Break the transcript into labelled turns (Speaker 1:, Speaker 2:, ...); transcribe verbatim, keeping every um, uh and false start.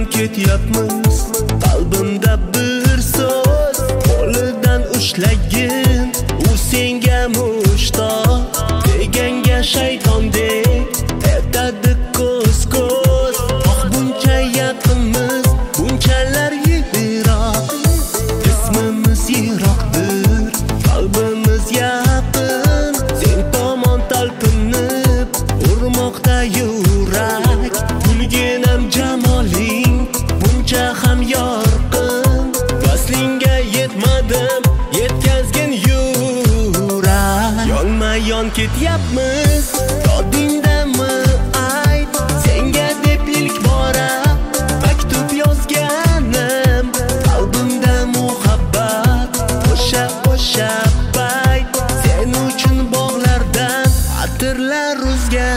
Speaker 1: ketyapmiz. Qalbimda bir so'z, qo'lidan ushlagin, u senga mushtoq, deganga shaytondek aytadi ko'z-ko'z. Oh, buncha yaqinmiz, bunchalar yiroq, ismimiz yiroqdir, qalbimiz yaqin. Sen tomon talpinib urmoqda yurak, kulginam jamoling buncha ham yorqin. Vaslingga yetmadim, yetkazgin yurak. Yonma-yon ketyapmiz, yodingdami ayt, senga deb ilk bora maktub yozganim. Qalbimda muhabbat, o'sha o'sha payt sen uchun bog'lardan atirlar uzgan.